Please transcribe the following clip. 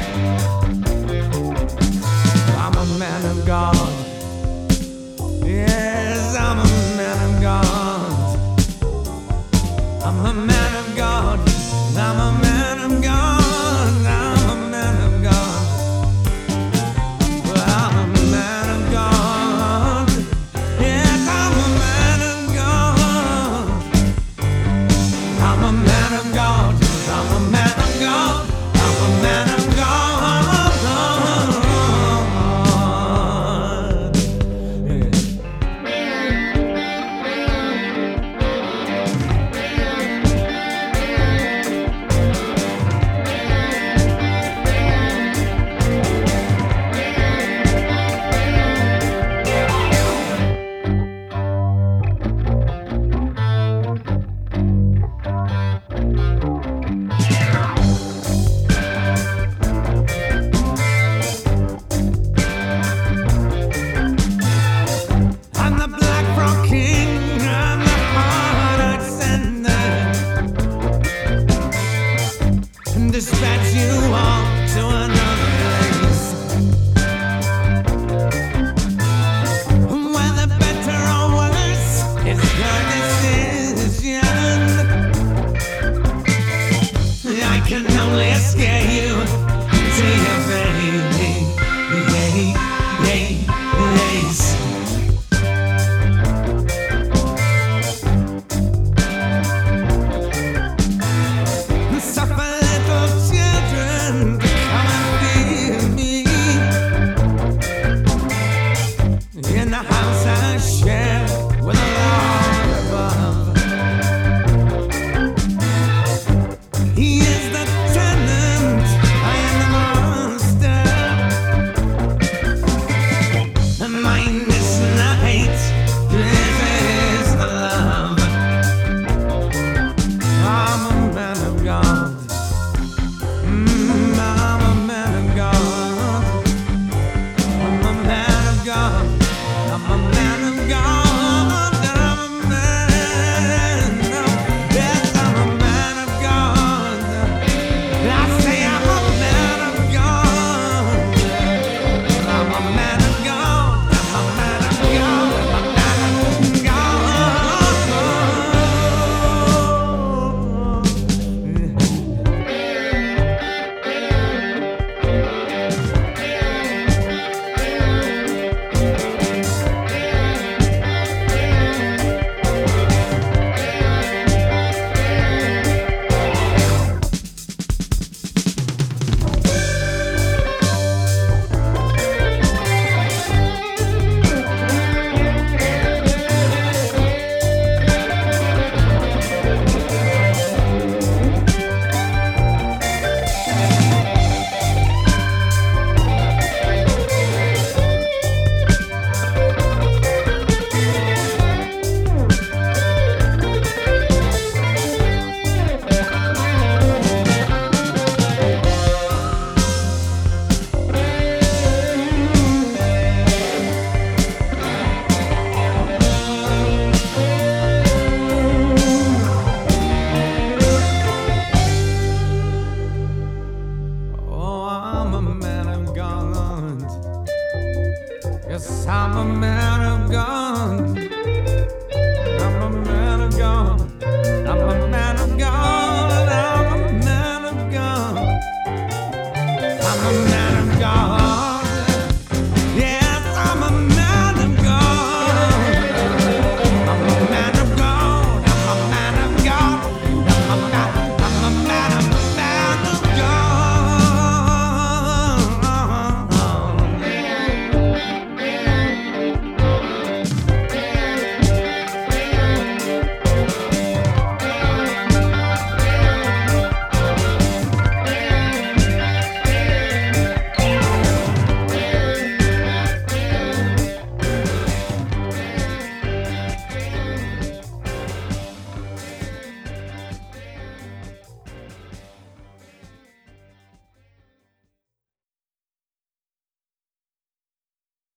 I'm a man of God. Yes, I'm a man of God. I'm a man of God. I'm a man of God. I'm a man of God. Well, I'm a man of God. Yes, I'm a man of God. I'm a man of God. I'm a man of God. I'm a man of God. I'm the Black Frog King. I'm the hard sender. And dispatch you all to another place whether better or worse is your decision. I can only scare you to your face. Suffer little children to come and feed me in the house I share with the Lord above. He is the tenant, I am the master. And mine is the hate, this is the love. I'm a man of God. I'm a man of God. I'm a man of God. I'm a man of God. I'm a man of, yes, I'm a man of God. I say I'm a man of God. I'm a man of God. I'm a man of God. I'm a man of oh, I'm a man of God. Yes, I'm a man of God. I'm a man of God. I'm a man of God. I'm a man of God. I'm a man of God.